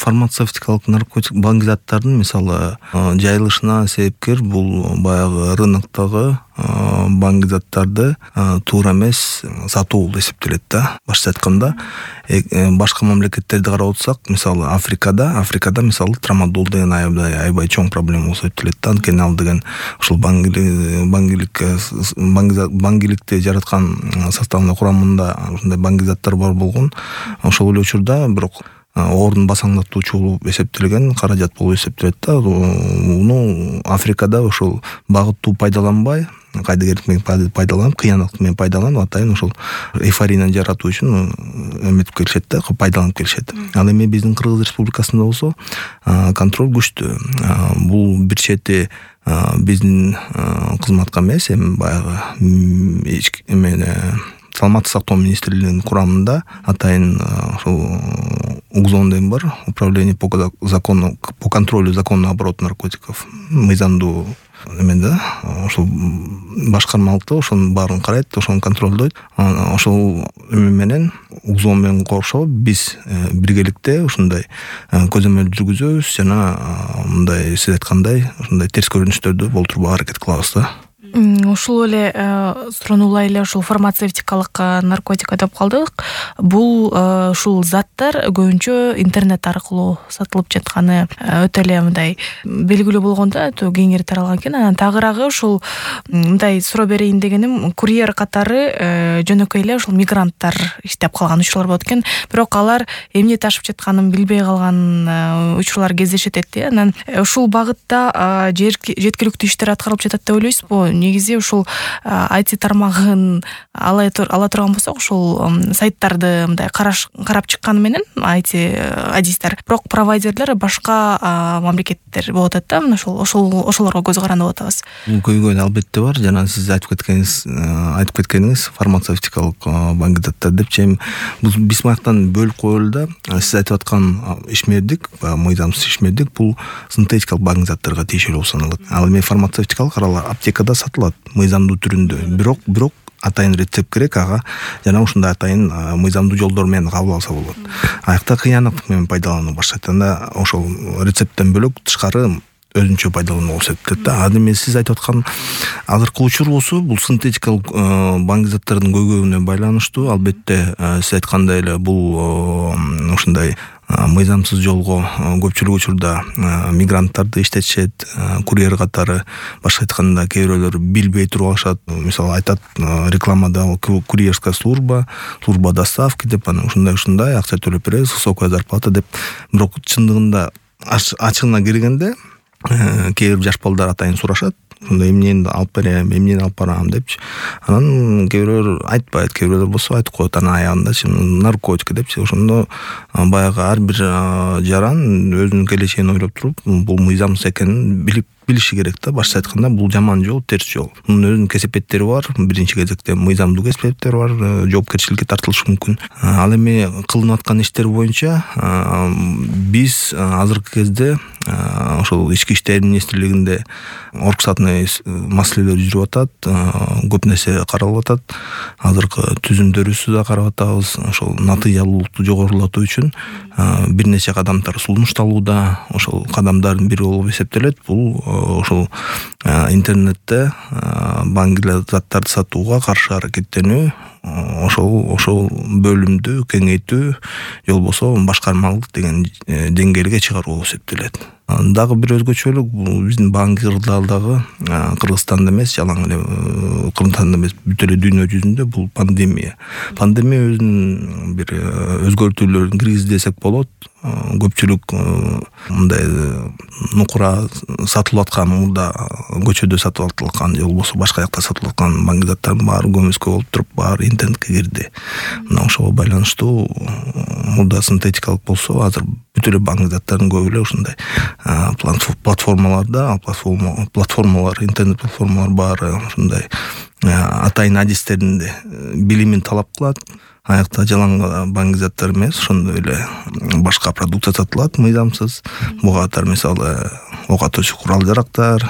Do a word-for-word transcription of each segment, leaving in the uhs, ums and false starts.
фармацевтикалык наркотик баңги заттардын мисалы жайылышына себепкер бул баягы рыноктогу баңги заттарды туура эмес сатуу болуп эсептелет да. Башкача айтканда, башка мамлекеттерди карап отсак, мисалы Африкада, Африкада мисалы трамадол деген аябай аябай чоң проблема болуп эсептелет да. Анткени ал деген ушул баңгилик баңгиликти жараткан составында курамында ушундай баңги заттар бар болгон. Ошол эле учурда бирок ордун басаңдатуучу болуп эсептелген каражат болуп эсептелет да. Муну Африкада ошол багыттуу пайдаланбай, кайдыгерлик менен пайдаланып, кыянаттык менен пайдаланып, атайын ошол эйфорияны жаратуу үчүн эметип келишет да, пайдаланып келишет. Ал эми биздин Кыргыз Республикасында болсо контроль күчтүү. Бул бир чети биздин кызматка эмес, эми баягы эмени Саламаттык сактоо министрлигинин курамында атайын ошол УГЗОН деген бар, управление по закону по контролю законного оборота наркотиков, мыйзамдуу эме да, ошол башкармалыкта ошонун баарын карайт, ошону контролдойт. Ошол эме менен УГЗОН менен кошо биз биргеликте ушундай көзөмөл жүргүзөбүз жана мындай сиз айткандай ушундай терс көрүнүштөрдү болтурбага аракет кылабыз да. Ушул эле суронула эле ушул фармацевтикалык наркотика деп калдык. Бул ушул заттар көбүнчө интернет аркылуу сатылып жатканы өтө эле мындай белгилүү болгондо өтө кеңири таралган экен. Анан тагыраагы ушул мындай суроо берейин дегеним, курьер катары жөнөкөй эле ушул мигранттар иштеп калган учурлар болот экен. Бирок алар эмне ташып жатканын билбей калган учурлар кездешет эти. Анан ушул багытта жеткиликтүү иштер аткарылып жатат деп ойлойсузбу? Негизи ушул ай ти тармагын ала турган болсок, ушул сайттарды мындай карап чыкканы менен ай ти адистер, бирок провайдерлер башка мамлекеттер болот да. Ошол ошол ошолорго көз каранып атабыз. Көйгөй албетте бар. Жана сиз айтып кеткениңиз, айтып кеткениңиз фармацевтикалык баңги заттар депчи, биз маяктан бөлүп коелу да. Сиз айтып аткан ишмердик, мыйзамсыз ишмердик бул синтетикалык баңги заттарга тиешелүү болуп саналат. Ал эми фармацевтикалык аралар аптекада сатылат мыйзамдуу түрүндө. Бирок бирок атайын рецепт керек ага, жана ушундай атайын мыйзамдуу жолдор менен кабыл алса болот. Аякта кыянаттык менен пайдалануу, башка айтканда ошол рецепттен бөлөк тышкары өзүнчө пайдалануу болуп эсептелет да. Ал эми сиз айтып аткан азыркы учур болсо, бул синтетикалык баңги заттардын көйгөйүнө байланыштуу. Албетте сиз айткандай эле бул ушундай мыйзамсыз жолго көпчүлүк учурда мигранттарды иштетишет, курьер катары, башка айтканда кээ бирөөлөр билбей туруп алышат. Мисалы айтат рекламада курьерская служба, служба доставки деп, анан ушундай-ушундай акча төлөп беребиз, высокая зарплата деп. Бирок чындыгында ачыгына киргенде кээ бир жаш балдар атайын сурашат, ушундай эмнени алып берем, эмнени алып барам депчи. Анан кээ бирөөлөр айтпайт, кээ бирөөлөр болсо айтып коет анан аягында наркотик депчи. Ошондо баягы ар бир жаран өзүнүн келечегин ойлоп туруп, бул мыйзамсыз экенин билип билиши керек да. Башка айтканда бул жаман жол, терс жол. Мунун өзүнүн кесепеттери бар. Биринчи кезекте мыйзамдуу кесепеттери бар, жоопкерчиликке тартылышы мүмкүн. Ал эми кылынып аткан иштер боюнча биз азыркы кезде ошол ички иштер министрлигинде оруксатный маселелер жүрүп атат, көп нерсе каралып атат. Азыркы түзүмдөрүбүздү да карап атабыз. Ошол натыйжалуулукту жогорулатуу үчүн бир нече кадамдар сунушталууда. Ошол кадамдардын бири болуп эсептелет бул ошол интернетте баңги заттарды сатууга каршы аракеттенүү, ошол ошол бөлүмдү кеңейтүү, же болбосо башкармалык деген деңгээлге чыгаруу болуп эсептелет. Дагы бир өзгөчөлүк бул биздин баңги кырдаалдагы Кыргызстанда эмес, жалаң эле Кыргызстанда эмес, бүт эле дүйнө жүзүндө бул пандемия. Пандемия өзүнүн бир өзгөртүүлөрүн киргизди десек болот. Көпчүлүк мындай нукура сатылып аткан, мурда көчөдө сатылып аткан, же болбосо башка жакта сатылып аткан баңги заттардын баары көмүскө болуп туруп, баары интернетке кирди. Мына ошого байланыштуу мурда синтетикалык болсо, азыр бүт эле баңги заттардын көбү эле ушундай платформаларда, платформалар, интернет платформалар баары ушундай атайын адистердин билимин талап кылат. Аякта жалаң баңги заттар эмес, ошондой эле башка продукция сатылат мыйзамсыз. Буга катар мисалы ок атуучу курал-жарактар,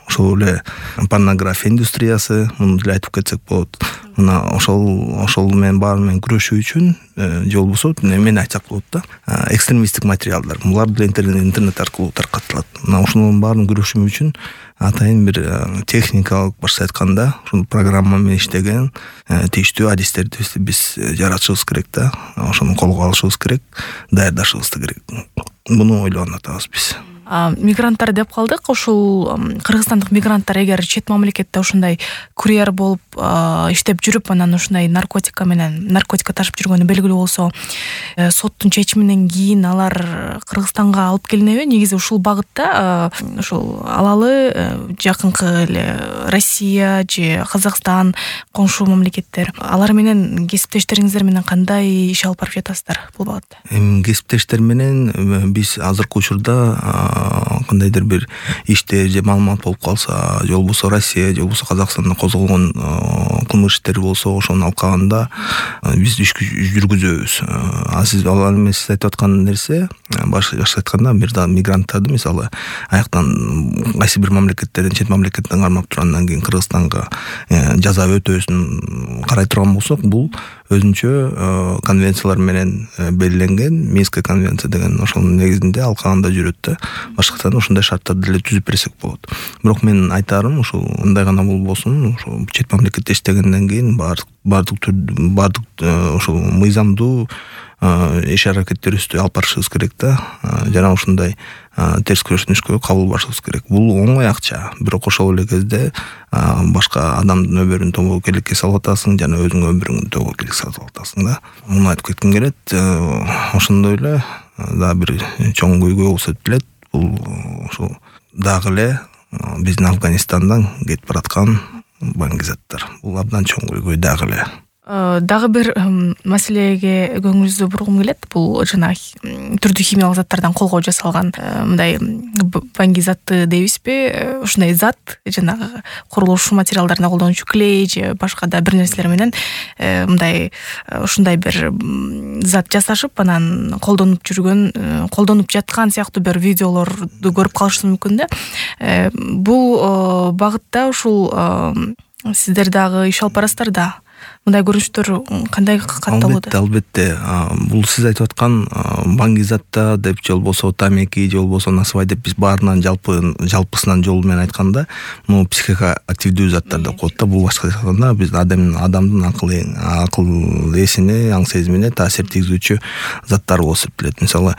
ошол эле порнография индустриясы, муну деле айтып кетсек болот. Мына ошол ошол менен баары менен күрөшүү үчүн же болбосо эмени айтсак болот да, экстремисттик материалдар булар деле интернет аркылуу таркатылат. Мына ошонун баарын күрөшүү үчүн атайын бир техникалык башка айтканда ушул программа менен иштеген тийиштүү адистерди биз жаратышыбыз керек да, ошону колго алышыбыз керек, даярдашыбыз керек. Буну ойлонуп атабыз биз. Мигранттар деп калдык. Ушул кыргызстандык мигранттар эгер чет мамлекетте ушундай курьер болуп иштеп жүрүп, анан ушундай наркотика менен наркотика ташып жүргөнү белгилүү болсо, соттун чечиминен кийин алар Кыргызстанга алып келинеби? Негизи ушул багытта ушул алалы жакынкы эле Россия же Казакстан, коңшу мамлекеттер, алар менен кесиптештериңиздер менен кандай иш алып барып жатасыздар бул багытта? Эми кесиптештер менен биз азыркы учурда кандайдыр бир иште же маалымат болуп калса, же болбосо Россия, же болбосо Казакстанда козголгон кылмыш иштери болсо, ошону алкаганда биз иш жүргүзөбүз. А сиз алар менен сиз айтып аткан нерсе, башка айтканда, бир да мигранттарды мисалы аяктан кайсы бир мамлекеттерден, чет мамлекеттен кармап турандан кийин Кыргызстанга жаза өтөөсүн карай турган болсок, бул өзүнчө конвенциялар менен белгиленген Минская конвенция деген ошонун негизинде алкагында жүрөт да. Башкача ушундай шарттарды деле түзүп берсек болот. Бирок мен айтарым, ушул ындай гана болбосун, ушул чет мамлекетте иштегенден кийин баардык баардык баардык ушул мыйзамдуу иш аракеттерибизди алып барышыбыз керек да. Жана ушундай терс күрөшүнүшкө кабыл барышыбыз керек. Бул оңой акча, бирок ошол эле кезде башка адамдын өмүрүн тобокеликке салып атасың, жана өзүңүн өмүрүңдү тобокеликке салып атасың да. Муну айтып кетким келет. Ошондой эле да бир чоң көйгөй болсо делет. Бул ошол дагы эле биздин Афганистандан кетип бараткан баңгизаттар. Бул абдан чоң көйгөй дагы эле. Дагы бир маселеге көңүлүңүздү бургум келет. Бул жана түрдүү химиялык заттардан колго жасалган мындай баңгизатты дейбизби? Ушундай зат жанагы курулуш материалдарында колдонуучу клей же башка да бир нерселер менен мындай ушундай бир зат жасашып, анан колдонуп жүргөн, колдонуп жаткан сыяктуу бир видеолорду көрүп калышыңыз мүмкүн да. Бул багытта ушул сиздер дагы иш алып барасыздар да. Мындай көрүнүштөр кандай катталууда? Албетте, албетте. Бул сиз айтып аткан баңгизатта деп же болбосо тамеки, же болбосо насыбай деп биз баарынан жалпы жалпысынан жол менен айтканда, бул психоактивдүү заттар деп коет да. Бул башка айтканда биз адамдын адамдын акыл акыл эсине, аң сезимине таасир тийгизүүчү заттар болуп эсептелет. Мисалы,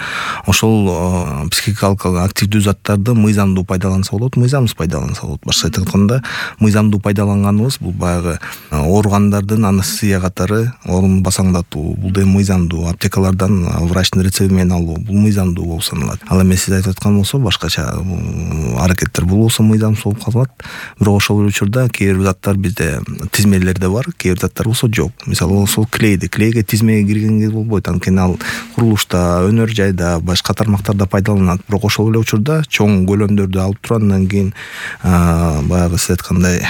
ошол психикалык активдүү заттарды мыйзамдуу пайдаланса болот, мыйзамсыз пайдаланса болот. Башка айтканда, мыйзамдуу пайдаланганыбыз бул баягы оорукандардын анестезия катары оорун басаңдатуу, бул да мыйзамдуу, аптекалардан врачтын рецепти менен алуу, бул мыйзамдуу болуп саналат. Ал эми сиз айтып аткан болсо башкача аракеттер бул болсо мыйзамсыз болуп калат. Бирок ошол учурда кээ бир заттар бизде тизмелерде бар, кээ бир заттар болсо жок. Мисалы, ошол клейди, клейге тизмеге киргенге болбойт, анткени ал курулушта, өнөр жайда, башка тармактарда пайдаланат. Бирок ошол эле учурда чоң көлөмдөрдү алып турандан кийин баягы сиз айткандай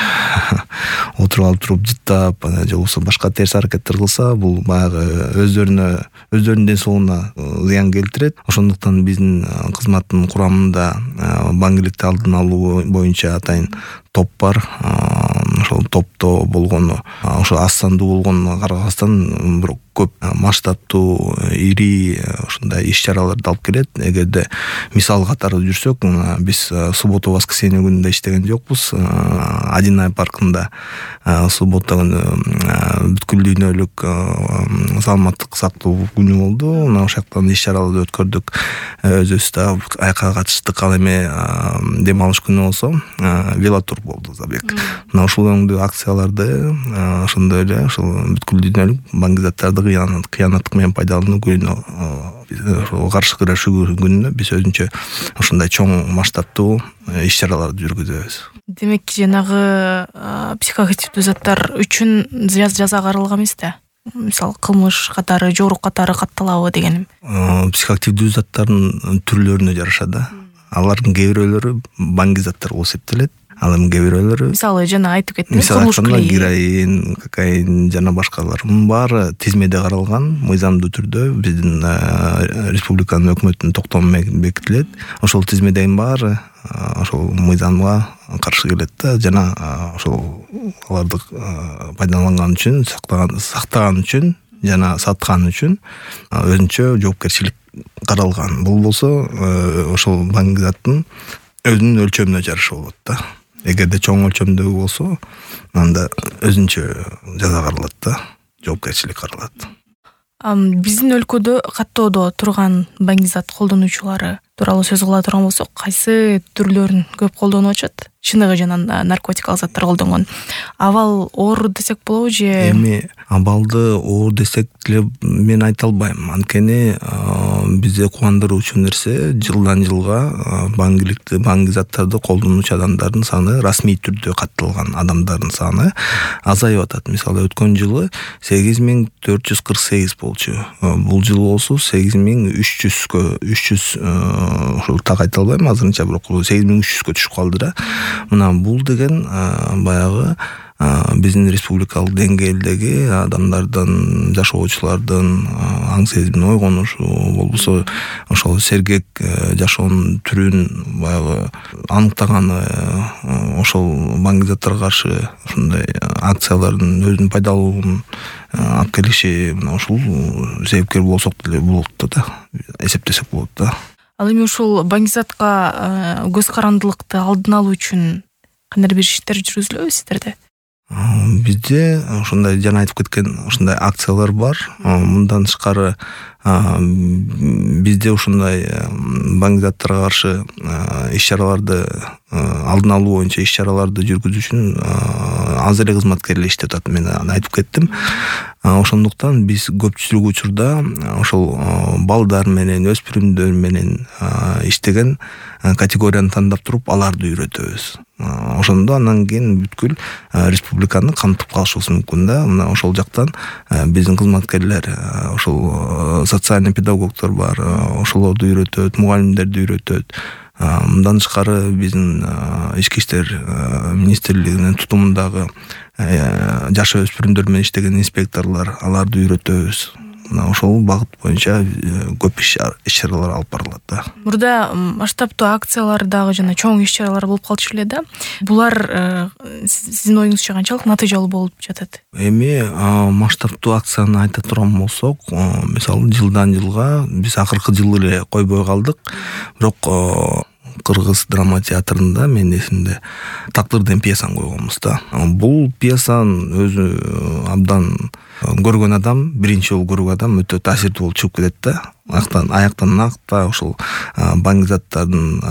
отуруп алып туруп жыттап, же болбосо башка терс аракеттер кылса, бул баягы өздөрүнө өздөрүнүн ден соолугуна зыян келтирет. Ошондуктан биздин кызматтын курамында баңгиликти алдын алуу боюнча атайын топ бар. Ошол топто болгону, ошо аз сандуу болгонуна карабастан, бирок көп масштабтуу, ири ушундай иш-чараларды алып келет. Эгерде мисал катары жүрсөк, биз суббота воскресенье күнүндө иштеген жокпуз. Адинай паркында суббота күнү бүткүл дүйнөлүк саламаттык сактоо күнү болду. Мына ошол жактан иш-чараларды өткөрдүк. Өзүбүз да айкка катыштык. Ал эми дем алыш күнү болсо велотур болду забег. Мына ушул өңдүү акцияларды ошондой эле ошол бүткүл дүйнөлүк баңгизаттарды кыянаттык менен пайдалануу күнүнө, каршы күрөшүү күнүнө биз өзүнчө ушундай чоң масштабтуу иш-чараларды жүргүзөбүз. Демек, жанагы психоактивдүү заттар үчүн жаза каралган эмес да? Мисалы, кылмыш катары, жорук катары катталабы дегеним. Психоактивдүү заттардын түрлөрүнө жараша да. алардын кээ бирөөлөрү баңгизаттар болуп эсептелет. Ал эми кээ бирөөлөрү мисалы жана айтып кеттиңиз, мисалы кылмыш айтканда клей, героин, кокаин жана башкалар. Мунун баары тизмеде каралган, мыйзамдуу түрдө биздин республиканын өкмөтүнүн токтому менен бекитилет. Ошол тизмедегин баары ошол мыйзамга каршы келет да, жана ошол аларды пайдаланган үчүн, сактаган сактаган үчүн жана саткан үчүн өзүнчө жоопкерчилик каралган. Бул болсо ошол баңгизаттын өзүнүн өлчөмүнө жараша болот да. Эгерде чоң өлчөмдөгү болсо, анда өзүнчө жаза каралат да, жоопкерчилик каралат. Биздин өлкөдө каттоодо турган баңгизат колдонуучулары тууралуу сөз кыла турган болсок, кайсы түрлөрүн көп колдонуп атышат? Чыныгы жана наркотикалык заттар колдонгон. Абал оор десек болобу же? Эми абалды оор десек деле мен айта албайм. Анткени бизде кубандыруучу нерсе жылдан жылга баңгиликти, баңгизаттарды колдонуучу адамдардын саны, расмий түрдө катталган адамдардын саны азайып атат. Мисалы өткөн жылы сегиз миң төрт жүз кырк сегиз болчу. Бул жылы болсо сегиз миң үч жүзгө үч жүз ошол так айта албайм азырынча, бирок сегиз миң үч жүзгө түшүп калды да. Мына бул деген баягы биздин республикалык деңгээлдеги адамдардын, жашоочулардын аң сезимин ойгонушу, болбосо ошол сергек жашоонун түрүн баягы аныктаганы, ошол баңгизаттарга каршы ушундай акциялардын өзүнүн пайдалуулун алып келиши, мына ушул себепкер болсок деле болот да, эсептесек болот да. Ал эми ушул баңгизатка көз карандылыкты алдын алуу үчүн кандай бир иштер жүргүзүлөбү сиздерде? Бизде ушундай жана айтып кеткен ушундай акциялар бар. Мындан тышкары бизде ушундай баңгизаттарга каршы иш-чараларды алдын алуу боюнча иш-чараларды жүргүзүү үчүн аз эле кызматкерлер иштеп атат, мен айтып кеттим. Ошондуктан биз көпчүлүк учурда ошол балдар менен, өспүрүмдөр менен иштеген категорияны тандап туруп, аларды үйрөтөбүз. Ошондо анан кийин бүткүл республиканы камтып калышыбыз мүмкүн да. Мына ошол жактан биздин кызматкерлер, ошол социальный педагогдор бар, ошолорду үйрөтөт, мугалимдерди үйрөтөт. Мындан тышкары биздин ички иштер министрлигинин тутумундагы жаш өспүрүмдөр менен иштеген инспекторлор, аларды үйрөтөбүз. Ошол багыт боюнча көп иш-чаралар алып барылат да. Мурда масштабтуу акциялар дагы жана чоң иш-чаралар болуп калчу эле да. Булар сиздин оюңузча канчалык натыйжалуу болуп жатат? Эми масштабтуу акцияны айта турган болсок, мисалы жылдан жылга биз акыркы жылы эле койбой калдык. Бирок Кыргыз драма театрында мен эсимде Тактыр деген пьесаны койгонбуз да. Бул пьесаны өзү абдан көргөн адам, биринчи жолу көргөн адам өтө таасирдүү болуп чыгып кетет да. Аяктан аяктан акта ошол баңгизаттардын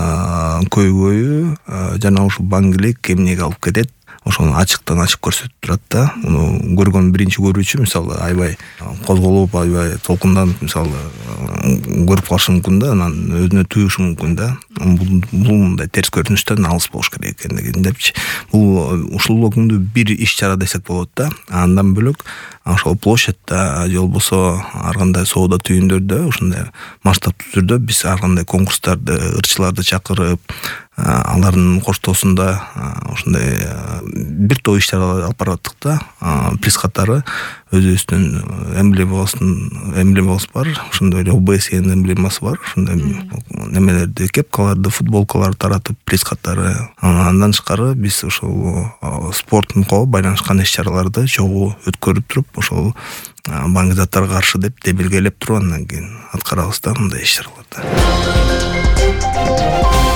көйгөйү жана ошол баңгилик эмнеге алып кетет, ошону ачыктан ачык көрсөтүп турат да. Муну көргөн биринчи көрүүчү мисалы аябай козголуп, аябай толкунданып мисалы көрүп калышы мүмкүн да, анан өзүнө туюшу мүмкүн да. Бул мындай терс көрүнүштөн алыс болуш керек экендигин депчи. Бул ушул күндү бир иш-чара десек болот да. Андан бөлөк ошол площадьта же болбосо ар кандай соода түйүндөрдө ушундай масштабтуу түрдө биз ар кандай конкурстарды, ырчыларды чакырып, алардын коштоосунда ушундай бир топ иш-чаралар алып бараттык да. Приз катары өзүбүздүн эмблемабыздын эмблемабыз бар. Ошондой эле ОБС эмблемасы бар. Ошондой немелерди, кепкаларды, футболкаларды таратып, приз катары. Андан тышкары биз ошол спортко байланышкан иш-чараларды чогуу өткөрүп туруп, ошол баңгизаттарга каршы деп демилгелеп туруп, андан кийин аткарабыз да мындай иш-чараларды.